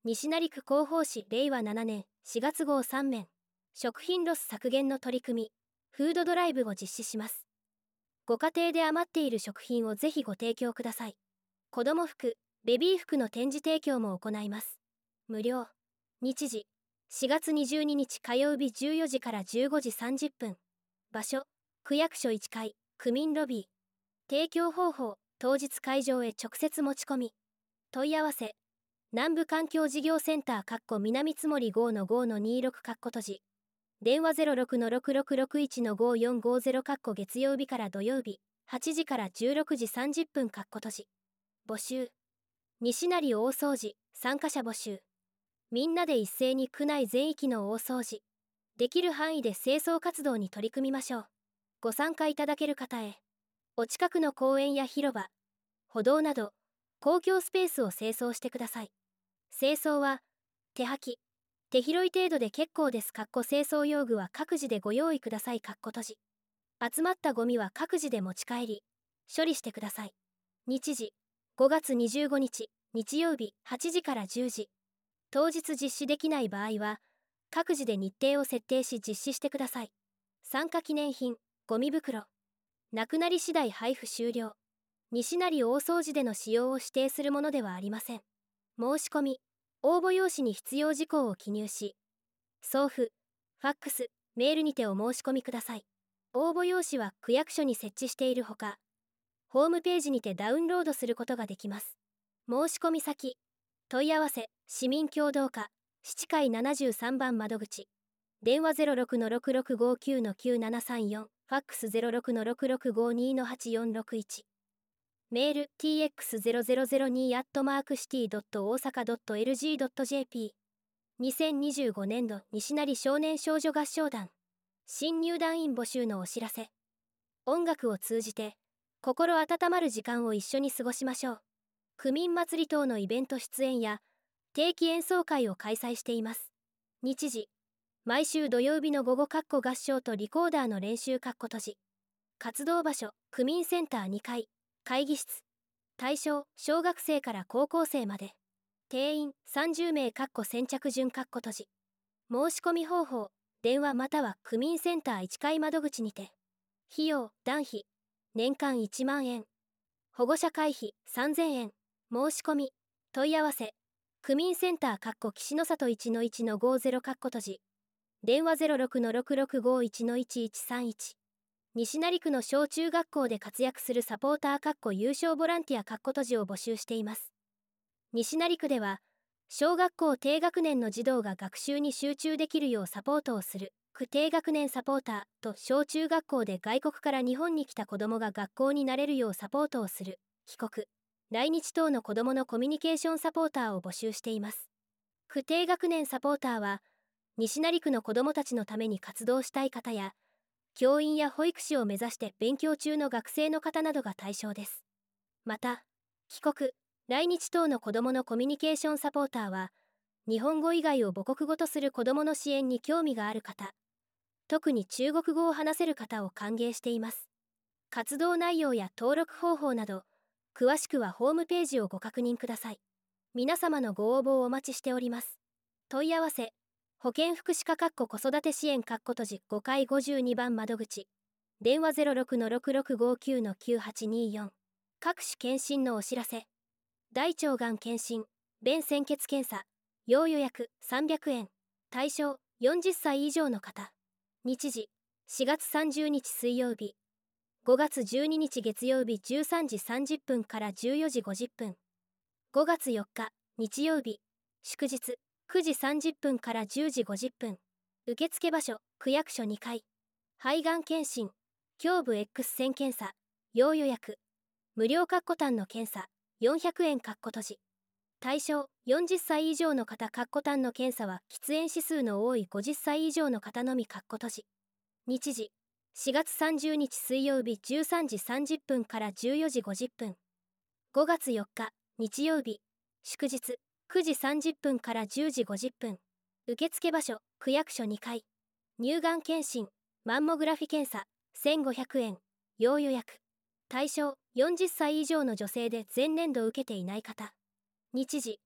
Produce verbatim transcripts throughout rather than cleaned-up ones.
西成区広報誌れいわななねんしがつ号さん面、食品ロス削減の取り組み、フードドライブを実施します。ご家庭で余っている食品をぜひご提供ください。子供服、ベビー服の展示提供も行います。無料。日時、しがつにじゅうににち火曜日じゅうよじからじゅうごじさんじゅっぷん。場所、区役所いちかい、区民ロビー。提供方法、当日会場へ直接持ち込み。問い合わせ、南部環境事業センター南つ森 ごのごのにじゅうろく 閉じ。電話 ゼロろくのろくろくろくいちのごよんごゼロ 月曜日から土曜日、はちじからじゅうろくじさんじゅっぷん閉じ。募集。西成大掃除、参加者募集。みんなで一斉に区内全域の大掃除。できる範囲で清掃活動に取り組みましょう。ご参加いただける方へ。お近くの公園や広場、歩道など、公共スペースを清掃してください。清掃は、手掃き、手拾い程度で結構です。清掃用具は各自でご用意ください。閉じ。集まったゴミは各自で持ち帰り、処理してください。日時、ごがつにじゅうごにち、日曜日はちじからじゅうじ。当日実施できない場合は、各自で日程を設定し実施してください。参加記念品、ゴミ袋。なくなり次第配布終了。西成大掃除での使用を指定するものではありません。申し込み、応募用紙に必要事項を記入し、送付、ファックス、メールにてお申し込みください。応募用紙は区役所に設置しているほか、ホームページにてダウンロードすることができます。申し込み先、問い合わせ、市民協働課、七階ななじゅうさんばん窓口。電話 ゼロろくのろくろくごきゅうのきゅうななさんよん、ファックス ゼロろくのろくろくごにのはちよんろくいち。メール ティーエックスゼロゼロゼロに アットマークシティドット大阪ドットエルジードットジェーピー。にせんにじゅうごねんど西成少年少女合唱団新入団員募集のお知らせ。音楽を通じて心温まる時間を一緒に過ごしましょう。区民祭り等のイベント出演や定期演奏会を開催しています。日時、毎週土曜日の午後合唱とリコーダーの練習閉じ。活動場所、区民センターにかい、会議室。対象、小学生から高校生まで。定員さんじゅうめい先着順閉じ。申し込み方法、電話または区民センターいちかい窓口にて。費用、団費、年間いちまんえん。保護者会費さんぜんえん。申し込み、問い合わせ、区民センター岸の里 いちのいちのごゼロ 閉じ。電話 ゼロろくのろくろくごいちのいちいちさんいち。西成区の小中学校で活躍するサポーター優勝ボランティア閉じを募集しています。西成区では、小学校低学年の児童が学習に集中できるようサポートをする、区低学年サポーターと小中学校で外国から日本に来た子どもが学校に慣れるようサポートをする、帰国、来日等の子どものコミュニケーションサポーターを募集しています。区低学年サポーターは、西成区の子どもたちのために活動したい方や、教員や保育士を目指して勉強中の学生の方などが対象です。また、帰国、来日等の子どものコミュニケーションサポーターは、日本語以外を母国語とする子どもの支援に興味がある方、特に中国語を話せる方を歓迎しています。活動内容や登録方法など、詳しくはホームページをご確認ください。皆様のご応募をお待ちしております。問い合わせ、保健福祉課子育て支援閉じごかいごじゅうにばん窓口。電話 ゼロろくのろくろくごきゅうのきゅうはちによん。各種検診のお知らせ。大腸がん検診、便潜血検査、要予約さんびゃくえん。対象よんじゅっさい以上の方。日時、しがつさんじゅうにち水曜日。ごがつじゅうににち月曜日じゅうさんじさんじゅっぷんからじゅうよじごじゅっぷん。ごがつよっか日曜日、祝日。くじさんじゅっぷんからじゅうじごじゅっぷん。受付場所、区役所にかい。肺がん検診、胸部 X 線検査、要予約。無料カッコタンの検査、よんひゃくえん閉じ。対象、よんじゅっさい以上の方カッコタンの検査は喫煙指数の多いごじゅっさい以上の方のみ閉じ。日時、しがつさんじゅうにち水曜日じゅうさんじさんじゅっぷんからじゅうよじごじゅっぷん。ごがつよっか日曜日、祝日。くじさんじゅっぷんからじゅうじごじゅっぷん。受付場所、区役所にかい。乳がん検診、マンモグラフィ検査、せんごひゃくえん。要予約。対象、よんじゅっさい以上の女性で前年度受けていない方。日時、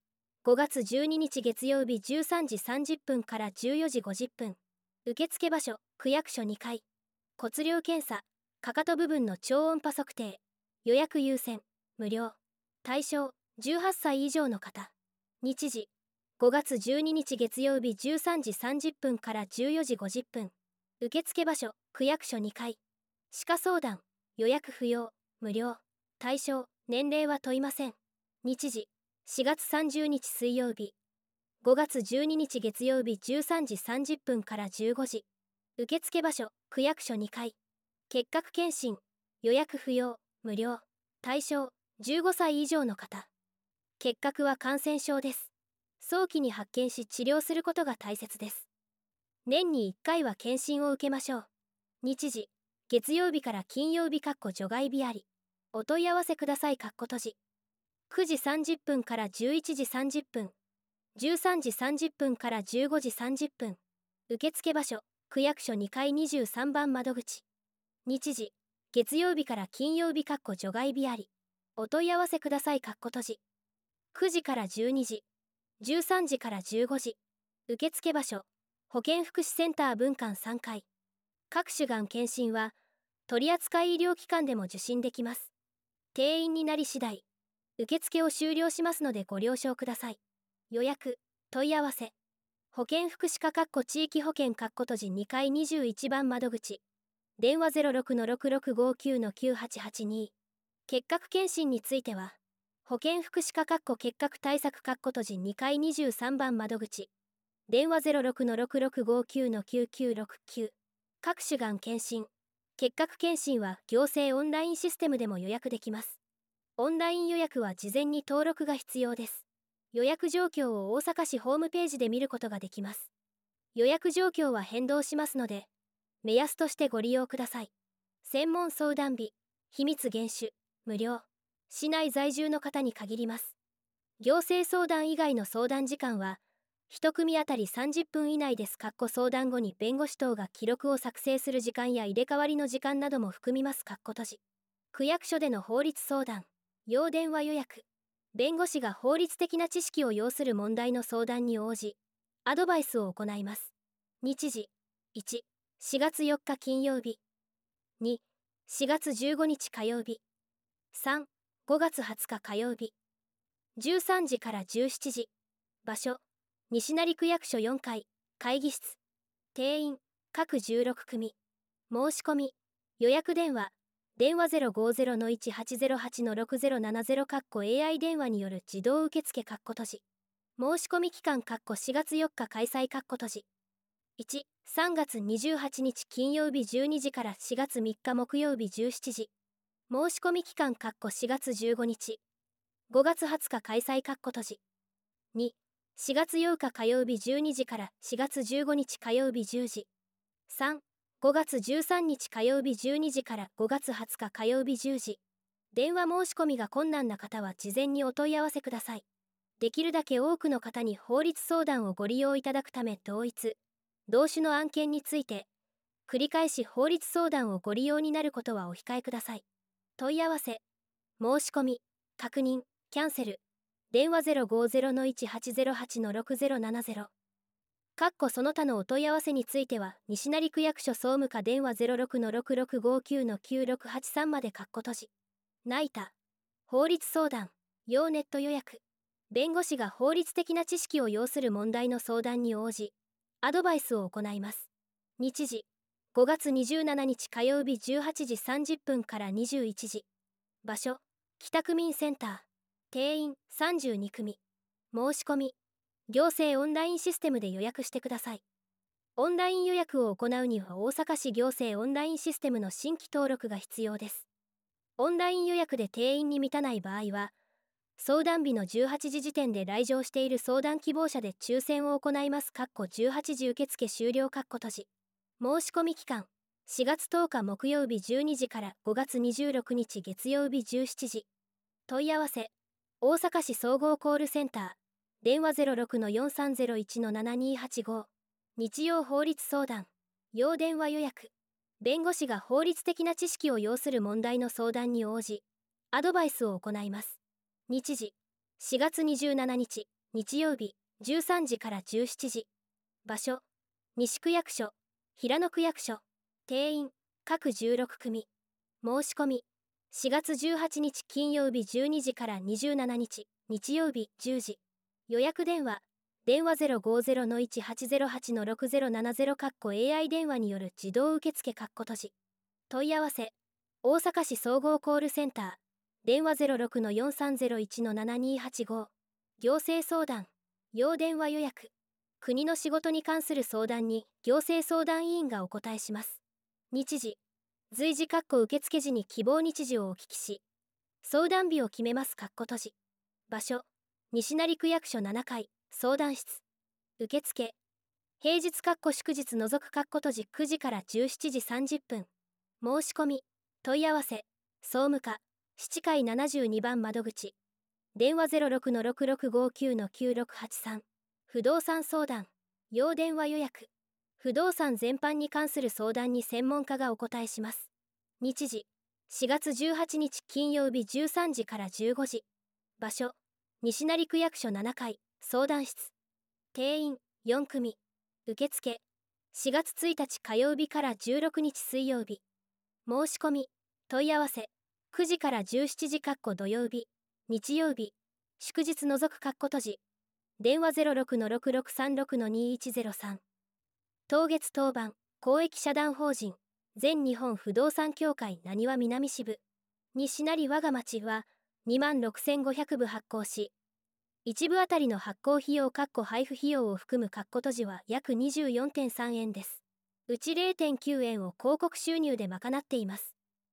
ごがつじゅうににち月曜日じゅうさんじさんじゅっぷんからじゅうよじごじゅっぷん。受付場所、区役所にかい。骨量検査、かかと部分の超音波測定。予約優先、無料。対象、じゅうはっさい以上の方。日時、ごがつじゅうににち月曜日じゅうさんじさんじゅっぷんからじゅうよじごじゅっぷん。受付場所、区役所にかい。歯科相談、予約不要、無料。対象、年齢は問いません。日時、しがつさんじゅうにち水曜日。ごがつじゅうににち月曜日じゅうさんじさんじゅっぷんからじゅうごじ。受付場所、区役所にかい。結核検診、予約不要、無料。対象、じゅうごさい以上の方。結核は感染症です。早期に発見し治療することが大切です。年にいっかいは検診を受けましょう。日時、月曜日から金曜日除外日あり。お問い合わせください閉じ。くじさんじゅっぷんからじゅういちじさんじゅっぷん。じゅうさんじさんじゅっぷんからじゅうごじさんじゅっぷん。受付場所、区役所にかいにじゅうさんばん窓口。日時、月曜日から金曜日除外日あり。お問い合わせください閉じ。くじからじゅうにじ。じゅうさんじからじゅうごじ。受付場所、保健福祉センター分館さんかい。各種がん検診は、取扱医療機関でも受診できます。定員になり次第、受付を終了しますのでご了承ください。予約、問い合わせ。保健福祉課地域保険閉じにかいにじゅういちばん窓口。電話 ゼロろくのろくろくごきゅうのきゅうはちはちに。結核検診については、保健福祉課結核対策閉じにかいにじゅうさんばん窓口。電話 ゼロろくのろくろくごきゅうのきゅうきゅうろくきゅう。各種がん検診、結核検診は行政オンラインシステムでも予約できます。オンライン予約は事前に登録が必要です。予約状況を大阪市ホームページで見ることができます。予約状況は変動しますので、目安としてご利用ください。専門相談日、秘密厳守、無料。市内在住の方に限ります。行政相談以外の相談時間は、一組当たりさんじゅっぷん以内です。相談後に弁護士等が記録を作成する時間や入れ替わりの時間なども含みます。閉じ。区役所での法律相談、要電話予約。弁護士が法律的な知識を要する問題の相談に応じ、アドバイスを行います。日時、いち、しがつよっか金曜日。に、しがつじゅうごにち火曜日。さん、ごがつはつか火曜日。じゅうさんじからじゅうしちじ。場所、西成区役所よんかい、会議室。定員、各じゅうろくくみ。申し込み、予約電話、電話 ゼロごゼロのいちはちゼロはちのろくゼロななゼロ エーアイ 電話による自動受付閉じ。申し込み期間しがつよっか開催閉じ。いち、さんがつにじゅうはちにち金曜日じゅうにじからしがつみっか木曜日じゅうしちじ。申し込み期間しがつじゅうごにち。ごがつはつか開催閉じ。に、しがつようか火曜日じゅうにじからしがつじゅうごにち火曜日じゅうじ。さん、ごがつじゅうさんにち火曜日じゅうにじからごがつはつか火曜日じゅうじ。電話申し込みが困難な方は事前にお問い合わせください。できるだけ多くの方に法律相談をご利用いただくため同一、同種の案件について、繰り返し法律相談をご利用になることはお控えください。問い合わせ、申し込み、確認、キャンセル。電話 ゼロごゼロのいちはちゼロはちのろくゼロななゼロ。かっこその他のお問い合わせについては、西成区役所総務課電話 ゼロろくのろくろくごきゅうのきゅうろくはちさんまでかっこ閉じ。ナイタ、法律相談、要ネット予約。弁護士が法律的な知識を要する問題の相談に応じ、アドバイスを行います。日時、ごがつにじゅうしちにち火曜日じゅうはちじさんじゅっぷんからにじゅういちじ。場所、北区民センター。定員さんじゅうにくみ。申し込み、行政オンラインシステムで予約してください。オンライン予約を行うには大阪市行政オンラインシステムの新規登録が必要です。オンライン予約で定員に満たない場合は、相談日のじゅうはちじ時点で来場している相談希望者で抽選を行います。じゅうはちじ受付終了閉じ。申し込み期間、しがつとおか木曜日じゅうにじからごがつにじゅうろくにち月曜日じゅうしちじ。問い合わせ、大阪市総合コールセンター、電話 ゼロろくのよんさんゼロいちのななにーはちご。日曜法律相談、要電話予約。弁護士が法律的な知識を要する問題の相談に応じ、アドバイスを行います。日時、しがつにじゅうしちにち、 日曜日じゅうさんじからじゅうしちじ。場所西区役所、平野区役所。定員各じゅうろくくみ。申し込みしがつじゅうはちにち金曜日じゅうにじからにじゅうしちにち日曜日じゅうじ。予約電話電話 ゼロごゼロのいちはちゼロはちのろくゼロななゼロ エーアイ 電話による自動受付閉じ。問い合わせ大阪市総合コールセンター電話 ゼロろくのよんさんゼロいちのななにはちご。行政相談要電話予約国の仕事に関する相談に行政相談委員がお答えします。日時随時受付時に希望日時をお聞きし相談日を決めます閉じ。場所西成区役所ななかい相談室。受付平日祝日除く閉じくじからじゅうしちじさんじゅっぷん。申し込み問い合わせ総務課七階ななじゅうにばん窓口電話 ゼロろくのろくろくごきゅうのきゅうろくはちさん。不動産相談要電話予約不動産全般に関する相談に専門家がお答えします。日時しがつじゅうはちにち金曜日じゅうさんじからじゅうごじ。場所西成区役所ななかい相談室。定員よんくみ。受付しがつついたち火曜日からじゅうろくにち水曜日。申し込み問い合わせくじからじゅうしちじ土曜日日曜日祝日除く閉じ。電話 ゼロろくのろくろくさんろくのにいちゼロさん。当月当番公益社団法人全日本不動産協会なにわ南支部西成我が町はにまんろくせんごひゃくぶ発行しいちぶあたりの発行費用配布費用を含む閉じは約 にじゅうよんてんさんえんです。うち れいてんきゅうえんを広告収入で賄っています。